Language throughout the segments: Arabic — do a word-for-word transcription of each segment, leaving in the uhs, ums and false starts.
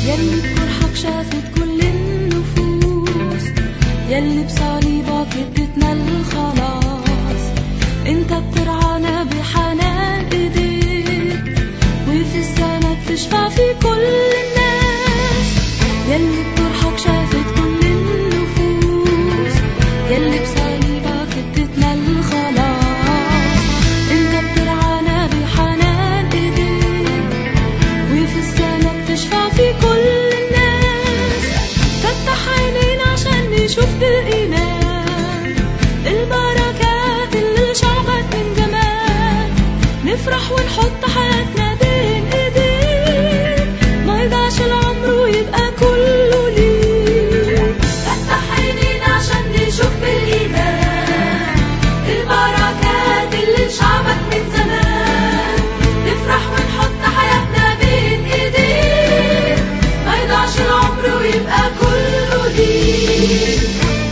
يلي بجرحك شافت كل النفوس، يلي بصليبك اديتنا الخلاص. انت بترعانا بحنان ايديك، وفي السما بتشفع في كل الناس. يلي بجرحك شافت كل النفوس، يلي بصليبك اديتنا الخلاص. انت بترعانا بحنان ايديك، وفي السما بتشفع في كل الناس. فتح عينينا عشان نشوف بالإيمان البركات اللي شعبك من زمان. نفرح ونحط حياتنا بين ايديك، ما يضيعش العمر ويبقى كله ليك. فتح عينينا عشان نشوف بالإيمان البركات اللي شعبك من زمان. نفرح ونحط حياتنا بين ايديك، ما يضيعش العمر ويبقى كله ليك.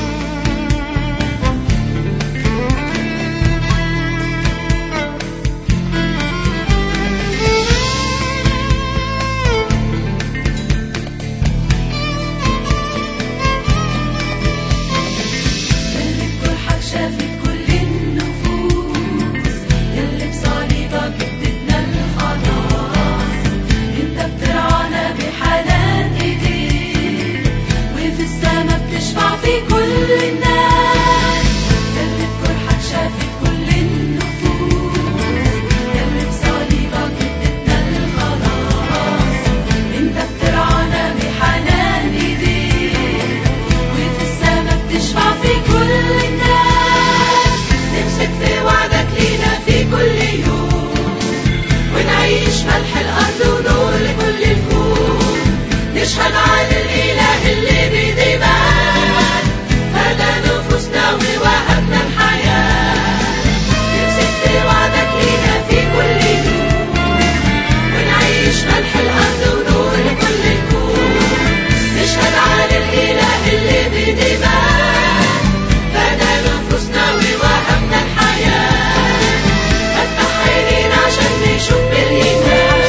يلي بجرحك شافت كل النفوس، يلي بصليبك اديتنا الخلاص. انت بترعانا بحنان ايديك، وفي السما بتشفع في كل الناس. يلي بجرحك شافت كل النفوس، يلي بصليبك اديتنا الخلاص. انت بترعانا بحنان ايديك، وفي السما بتشفع في كل الناس. نمسك في وعدك لينا في كل يوم، ونعيش ملح الأرض ونور لكل الكون. نشهد على الإله اللي بدماء فدى نفوسنا ووهبنا الحياة. نمسك في وعدك لينا في كل يوم، ونعيش ملح الأرض ونور لكل الكون. نشهد على الإله اللي بدماء فدى نفوسنا ووهبنا الحياة. فتح عينينا عشان نشوف بالإيمان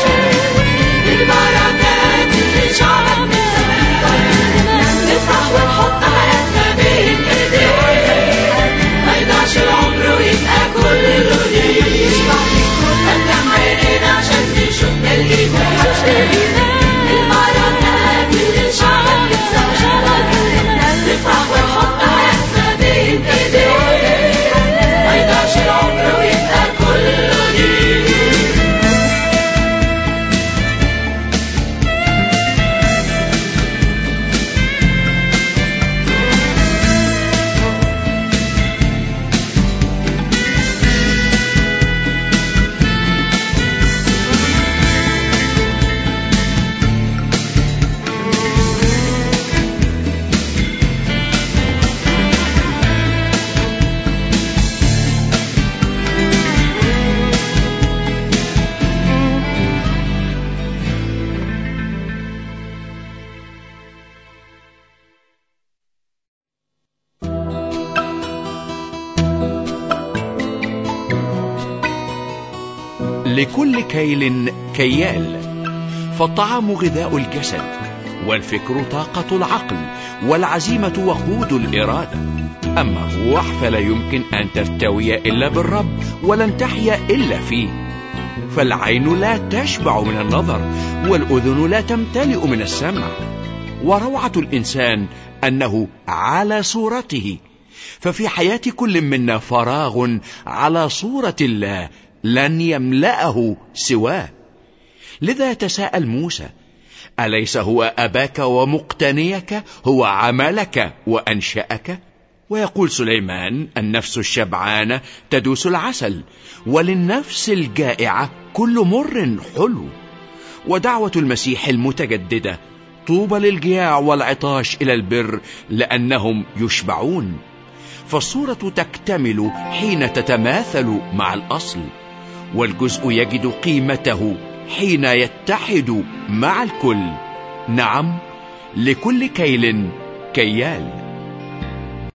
البركات اللي شعبك من زمان. نفرح ونحط حياتنا بين ايديك، ما يضيعش العمر ويبقى كله ليك. فتح عينينا عشان نشوف بالإيمان البركات اللي شعبك من زمان. نفرح ونحط حياتنا بين ايديك، ما يضيعش العمر ويبقى كله ليك. لكل كيل كيال، فالطعام غذاء الجسد، والفكر طاقة العقل، والعزيمة وقود الإرادة. أما الروح فلا يمكن أن تستوي إلا بالرب، ولن تحيا إلا فيه. فالعين لا تشبع من النظر، والأذن لا تمتلئ من السمع. وروعة الإنسان أنه على صورته، ففي حياة كل منا فراغ على صورة الله لن يملأه سواه. لذا تساءل موسى: أليس هو أباك ومقتنيك، هو عملك وأنشأك؟ ويقول سليمان: النفس الشبعانة تدوس العسل، وللنفس الجائعة كل مر حلو. ودعوة المسيح المتجددة: طوبى للجياع والعطاش إلى البر لأنهم يشبعون. فالصورة تكتمل حين تتماثل مع الأصل، والجزء يجد قيمته حين يتحد مع الكل. نعم، لكل كيل كيال.